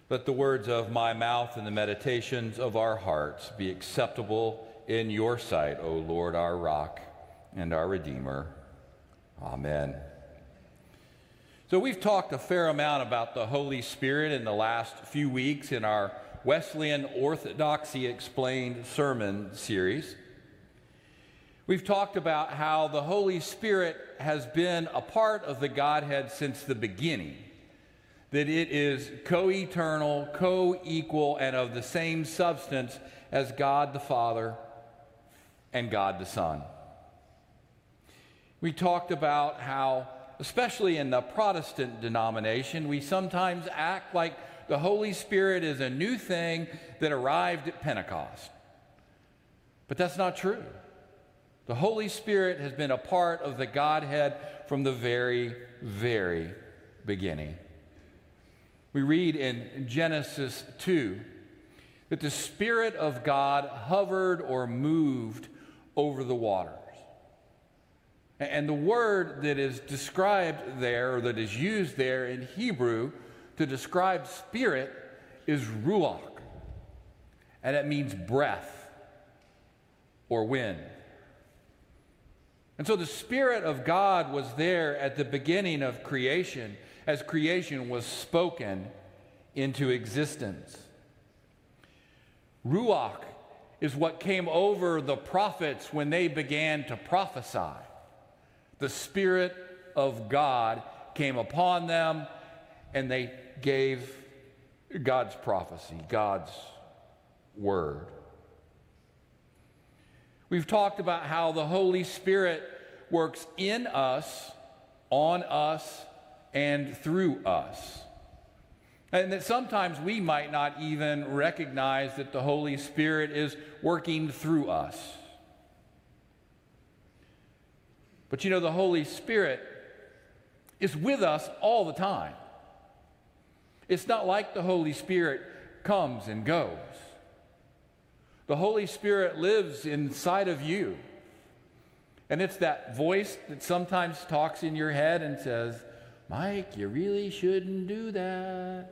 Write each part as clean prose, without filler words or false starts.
Let the words of my mouth and the meditations of our hearts be acceptable in your sight, O Lord, our rock and our Redeemer. Amen. So we've talked a fair amount about the Holy Spirit in the last few weeks in our Wesleyan Orthodoxy Explained sermon series. We've talked about how the Holy Spirit has been a part of the Godhead since the beginning, that it is co-eternal, co-equal, and of the same substance as God the Father and God the Son. We talked about how, especially in the Protestant denomination, we sometimes act like the Holy Spirit is a new thing that arrived at Pentecost. But that's not true. The Holy Spirit has been a part of the Godhead from the very, very beginning. We read in Genesis 2 that the Spirit of God hovered or moved over the waters. And the word that is described there, or that is used there in Hebrew to describe spirit, is ruach. And it means breath or wind. And so the Spirit of God was there at the beginning of creation, as creation was spoken into existence. Ruach is what came over the prophets when they began to prophesy. The Spirit of God came upon them, and they gave God's prophecy, God's word. We've talked about how the Holy Spirit works in us, on us, and through us. And that sometimes we might not even recognize that the Holy Spirit is working through us. But you know, the Holy Spirit is with us all the time. It's not like the Holy Spirit comes and goes. The Holy Spirit lives inside of you. And it's that voice that sometimes talks in your head and says, "Mike, you really shouldn't do that."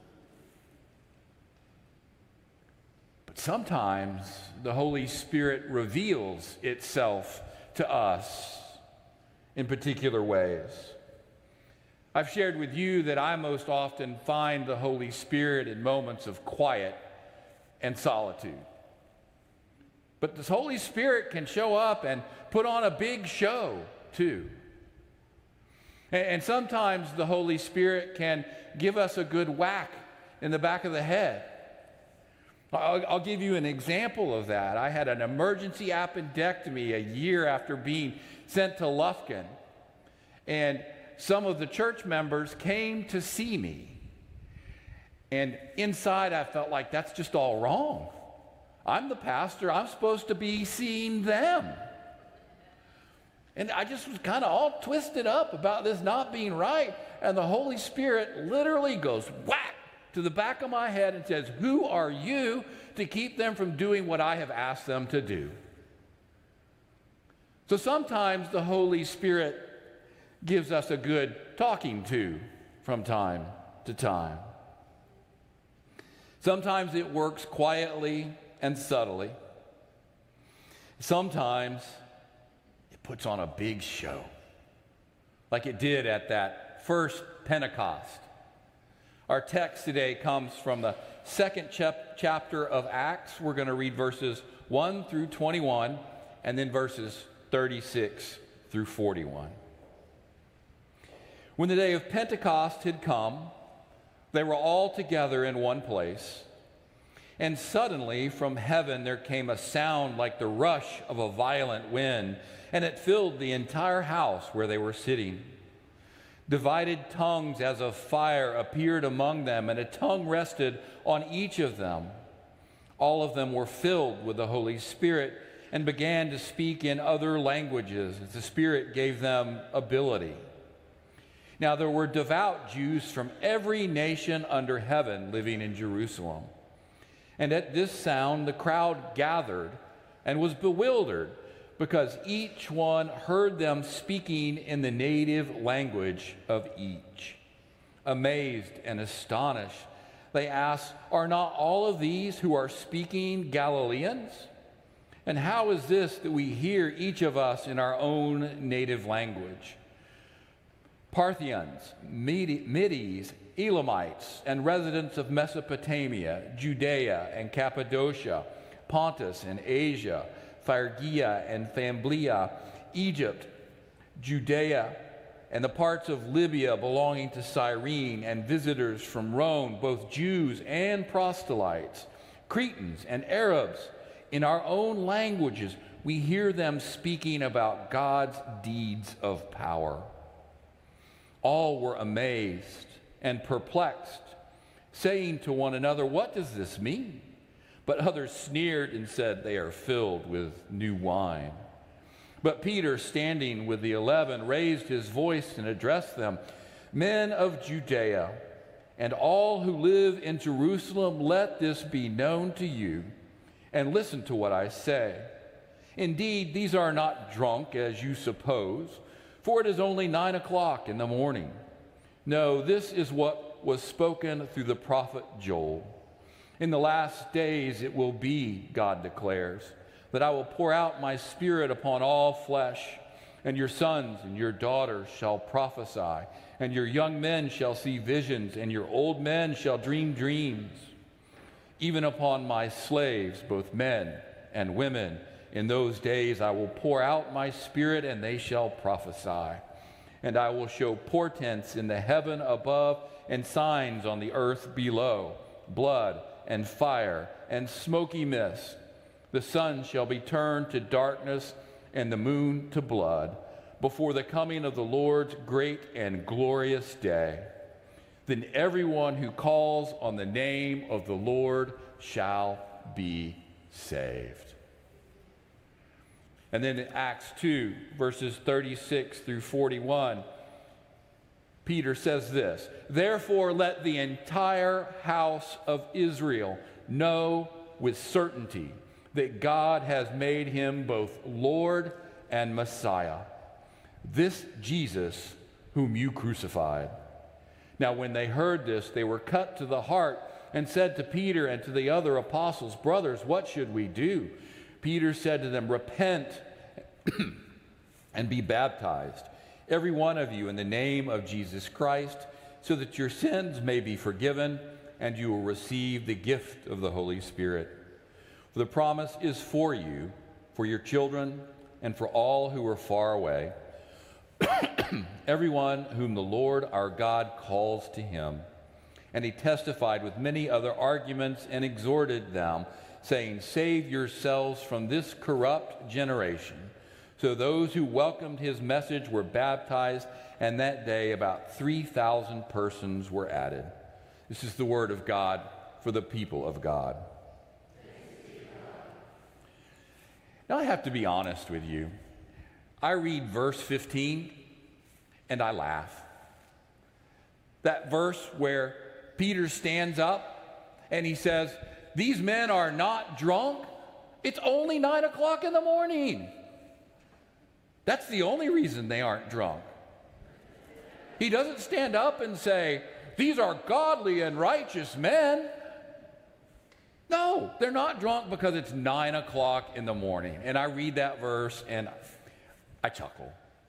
But sometimes the Holy Spirit reveals itself to us in particular ways. I've shared with you that I most often find the Holy Spirit in moments of quiet and solitude. But this Holy Spirit can show up and put on a big show, too. And sometimes the Holy Spirit can give us a good whack in the back of the head. I'll give you an example of that. I had an emergency appendectomy a year after being sent to Lufkin. And some of the church members came to see me. And inside I felt like that's just all wrong. I'm the pastor. I'm supposed to be seeing them. And I just was kind of all twisted up about this not being right. And the Holy Spirit literally goes whack to the back of my head and says, "Who are you to keep them from doing what I have asked them to do?" So sometimes the Holy Spirit gives us a good talking to from time to time. Sometimes it works quietly and subtly. Sometimes it puts on a big show, like it did at that first Pentecost. Our text today comes from the second chapter of Acts. We're going to read verses 1 through 21 and then verses 36 through 41. When the day of Pentecost had come, they were all together in one place. And suddenly from heaven there came a sound like the rush of a violent wind, and it filled the entire house where they were sitting. Divided tongues as of fire appeared among them, and a tongue rested on each of them. All of them were filled with the Holy Spirit and began to speak in other languages as the Spirit gave them ability. Now there were devout Jews from every nation under heaven living in Jerusalem. And at this sound the crowd gathered and was bewildered, because each one heard them speaking in the native language of each. Amazed and astonished, They asked, "Are not all of these who are speaking Galileans? And how is this that we hear each of us in our own native language?" Parthians, Medes, Elamites, and residents of Mesopotamia, Judea and Cappadocia, Pontus and Asia, Phrygia and Pamphylia, Egypt, Judea, and the parts of Libya belonging to Cyrene, and visitors from Rome, both Jews and proselytes, Cretans and Arabs, in our own languages, we hear them speaking about God's deeds of power. All were amazed and perplexed, saying to one another, "What does this mean?" But others sneered and said, "They are filled with new wine." But Peter, standing with the 11, raised his voice and addressed them, "Men of Judea, and all who live in Jerusalem, let this be known to you, and listen to what I say. Indeed, these are not drunk, as you suppose, for it is only 9 o'clock in the morning. No, this is what was spoken through the prophet Joel. In the last days it will be, God declares, that I will pour out my Spirit upon all flesh, and your sons and your daughters shall prophesy, and your young men shall see visions, and your old men shall dream dreams. Even upon my slaves, both men and women, in those days I will pour out my Spirit, and they shall prophesy. And I will show portents in the heaven above and signs on the earth below, blood and fire and smoky mist. The sun shall be turned to darkness and the moon to blood before the coming of the Lord's great and glorious day. Then everyone who calls on the name of the Lord shall be saved." And then in Acts 2, verses 36 through 41, Peter says this, "Therefore let the entire house of Israel know with certainty that God has made him both Lord and Messiah, this Jesus whom you crucified." Now when they heard this, they were cut to the heart and said to Peter and to the other apostles, "Brothers, what should we do?" Peter said to them, "Repent and be baptized, every one of you, in the name of Jesus Christ, so that your sins may be forgiven, and you will receive the gift of the Holy Spirit. For the promise is for you, for your children, and for all who are far away, everyone whom the Lord our God calls to him." And he testified with many other arguments and exhorted them, saying, "Save yourselves from this corrupt generation." So those who welcomed his message were baptized, and that day about 3,000 persons were added. This is the word of God for the people of God. Now I have to be honest with you. I read verse 15 and I laugh. That verse where Peter stands up and he says, "These men are not drunk. It's only 9 o'clock in the morning." That's the only reason they aren't drunk. He doesn't stand up and say, "These are godly and righteous men." No, they're not drunk because it's 9 o'clock in the morning. And I read that verse and I chuckle.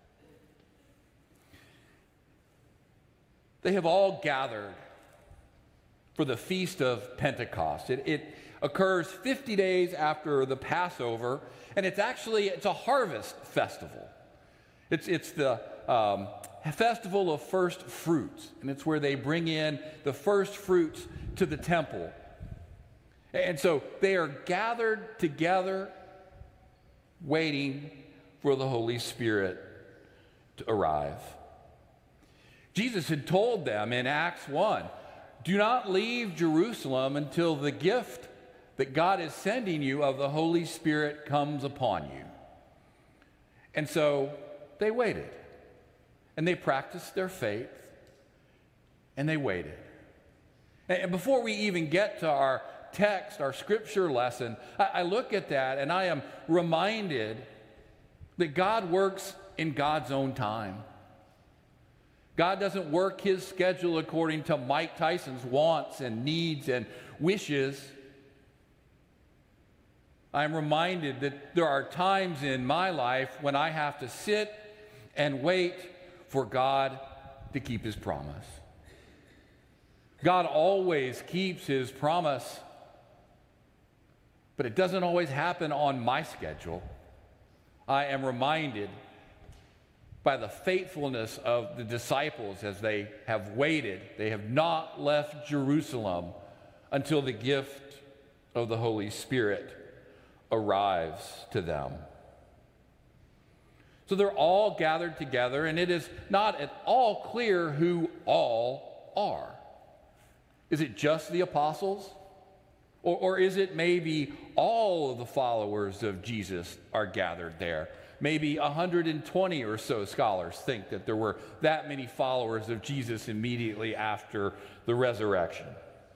They have all gathered for the Feast of Pentecost. It occurs 50 days after the Passover, and it's a harvest festival. It's the festival of first fruits, and it's where they bring in the first fruits to the temple. And so they are gathered together waiting for the Holy Spirit to arrive. Jesus had told them in Acts 1, "Do not leave Jerusalem until the gift that God is sending you of the Holy Spirit comes upon you." And so they waited, and they practiced their faith, and they waited. And before we even get to our text, our scripture lesson, I look at that and I am reminded that God works in God's own time. God doesn't work his schedule according to Mike Tyson's wants and needs and wishes. I'm reminded that there are times in my life when I have to sit and wait for God to keep his promise. God always keeps his promise, but it doesn't always happen on my schedule. I am reminded by the faithfulness of the disciples as they have waited. They have not left Jerusalem until the gift of the Holy Spirit arrives to them. So they're all gathered together, and it is not at all clear who all are. Is it just the apostles? Or is it maybe all of the followers of Jesus are gathered there? Maybe 120 or so scholars think that there were that many followers of Jesus immediately after the resurrection.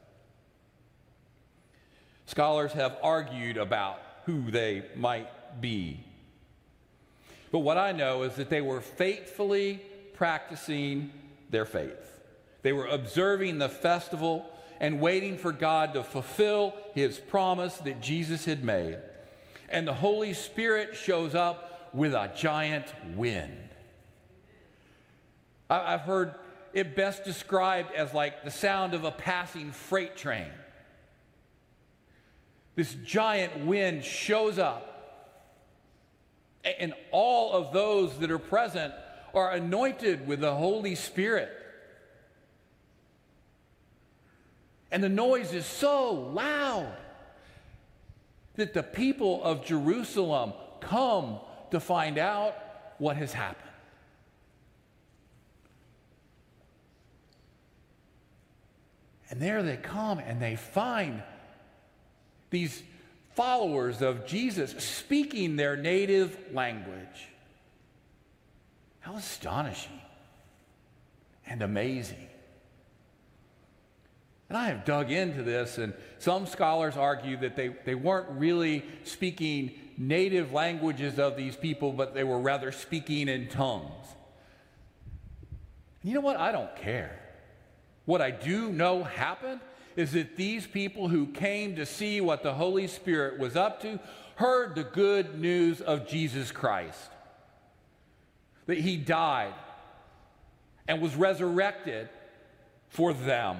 Scholars have argued about who they might be. But what I know is that they were faithfully practicing their faith. They were observing the festival and waiting for God to fulfill his promise that Jesus had made. And the Holy Spirit shows up with a giant wind. I've heard it best described as like the sound of a passing freight train. This giant wind shows up, and all of those that are present are anointed with the Holy Spirit. And the noise is so loud that the people of Jerusalem come to find out what has happened. And there they come and they find these followers of Jesus speaking their native language. How astonishing and amazing. And I have dug into this, and some scholars argue that they weren't really speaking native languages of these people, but they were rather speaking in tongues. You know what? I don't care. What I do know happened is that these people who came to see what the Holy Spirit was up to heard the good news of Jesus Christ. That he died and was resurrected for them.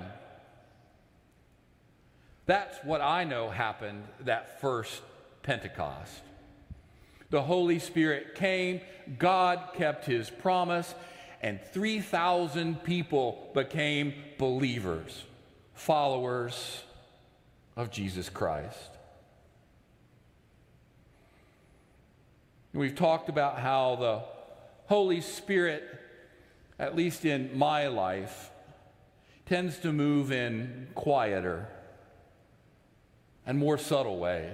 That's what I know happened that first Pentecost. The Holy Spirit came, God kept his promise, and 3,000 people became believers, followers of Jesus Christ. We've talked about how the Holy Spirit, at least in my life, tends to move in quieter and more subtle ways.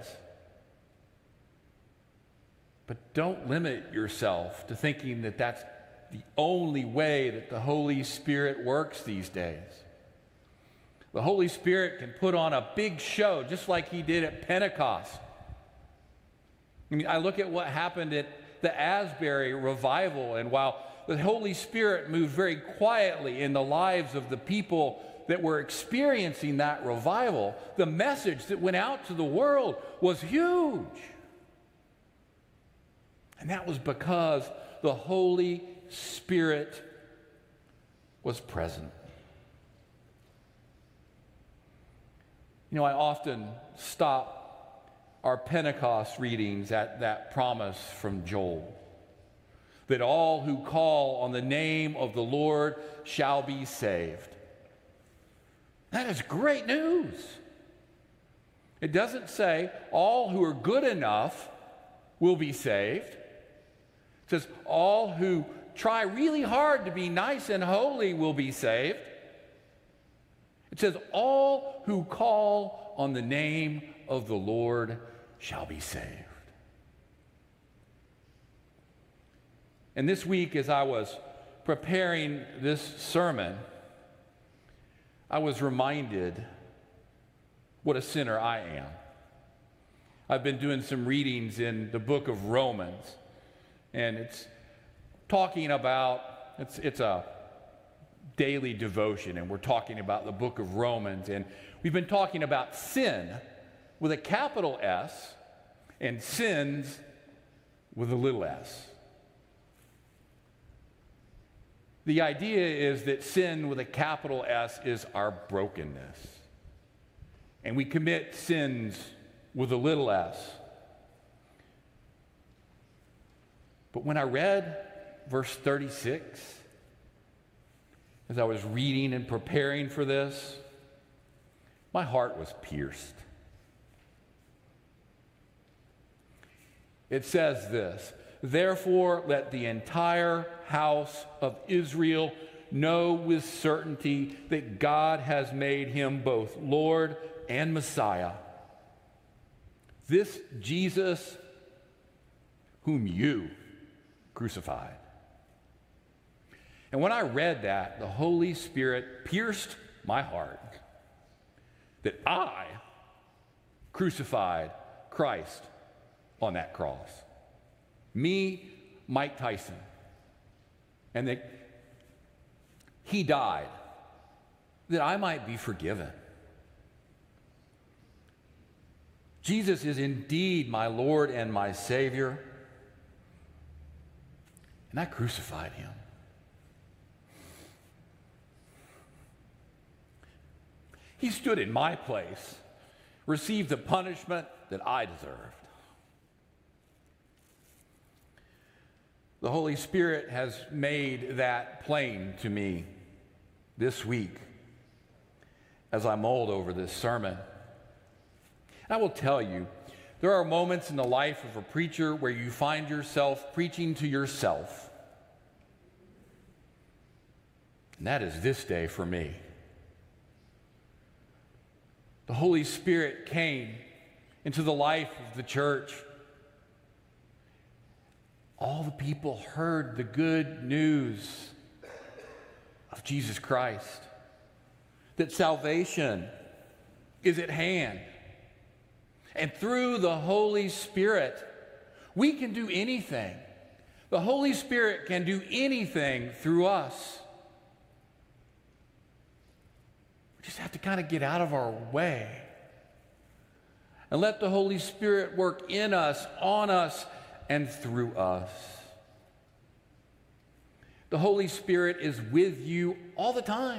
But don't limit yourself to thinking that that's the only way that the Holy Spirit works these days. The Holy Spirit can put on a big show, just like he did at Pentecost. I mean, I look at what happened at the Asbury revival, and while the Holy Spirit moved very quietly in the lives of the people that were experiencing that revival, the message that went out to the world was huge. And that was because the Holy Spirit was present. You know, I often stop our Pentecost readings at that promise from Joel, that all who call on the name of the Lord shall be saved. That is great news. It doesn't say all who are good enough will be saved. It says all who try really hard to be nice and holy will be saved. It says all who call on the name of the Lord shall be saved. And this week, as I was preparing this sermon, I was reminded what a sinner I am. I've been doing some readings in the book of Romans, and it's talking about, it's a daily devotion, and we're talking about the book of Romans, and we've been talking about sin with a capital S and sins with a little s. The idea is that sin with a capital S is our brokenness. And we commit sins with a little s. But when I read verse 36, as I was reading and preparing for this, my heart was pierced. It says this, "Therefore let the entire house of Israel know with certainty that God has made him both Lord and Messiah. This Jesus whom you crucified." And when I read that, the Holy Spirit pierced my heart that I crucified Christ on that cross. Me, Mike Tyson. And that he died that I might be forgiven. Jesus is indeed my Lord and my Savior. And I crucified him. He stood in my place, received the punishment that I deserved. The Holy Spirit has made that plain to me this week as I mulled over this sermon. And I will tell you, there are moments in the life of a preacher where you find yourself preaching to yourself. And that is this day for me. The Holy Spirit came into the life of the church. All the people heard the good news of Jesus Christ, that salvation is at hand. And through the Holy Spirit, we can do anything. The Holy Spirit can do anything through us. We just have to kind of get out of our way and let the Holy Spirit work in us, on us, and through us. The Holy Spirit is with you all the time.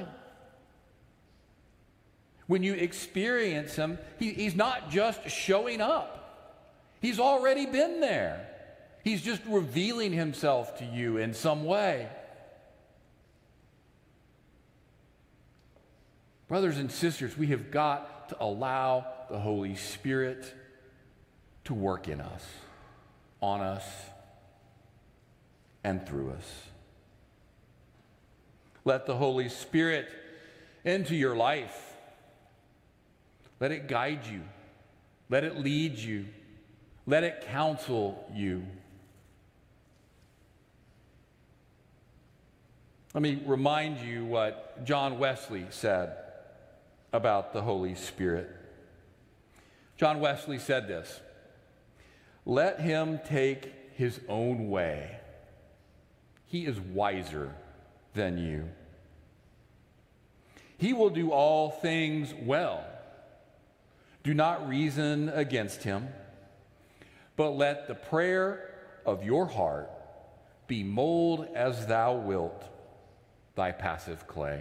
When you experience him, he's not just showing up. He's already been there. He's just revealing himself to you in some way. Brothers and sisters, we have got to allow the Holy Spirit to work in us, on us, and through us. Let the Holy Spirit into your life. Let it guide you. Let it lead you. Let it counsel you. Let me remind you what John Wesley said about the Holy Spirit. John Wesley said this, "Let him take his own way. He is wiser than you. He will do all things well. Do not reason against him, but let the prayer of your heart be mold as thou wilt thy passive clay."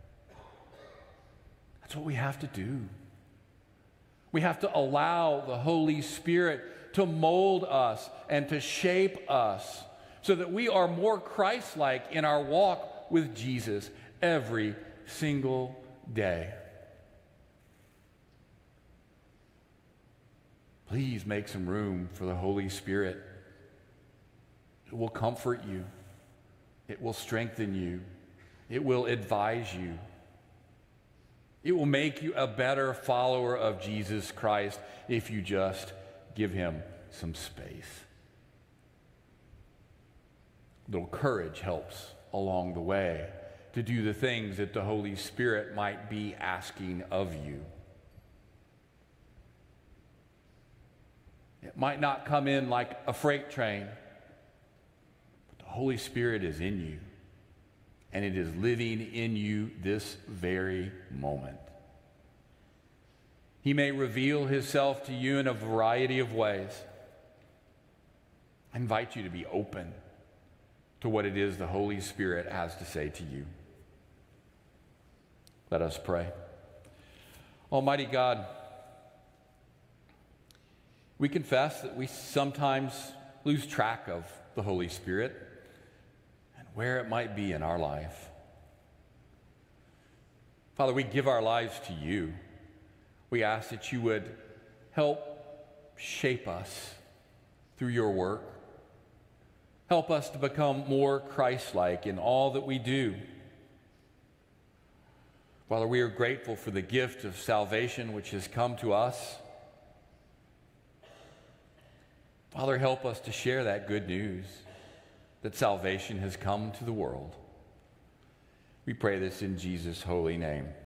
That's what we have to do. We have to allow the Holy Spirit to mold us and to shape us so that we are more Christ-like in our walk with Jesus every single day. Please make some room for the Holy Spirit. It will comfort you. It will strengthen you. It will advise you. It will make you a better follower of Jesus Christ if you just give him some space. A little courage helps along the way to do the things that the Holy Spirit might be asking of you. It might not come in like a freight train, but the Holy Spirit is in you, and it is living in you this very moment. He may reveal himself to you in a variety of ways. I invite you to be open to what it is the Holy Spirit has to say to you. Let us pray. Almighty God, we confess that we sometimes lose track of the Holy Spirit and where it might be in our life. Father, we give our lives to you. We ask that you would help shape us through your work. Help us to become more Christ-like in all that we do. Father, we are grateful for the gift of salvation which has come to us. Father, help us to share that good news that salvation has come to the world. We pray this in Jesus' holy name.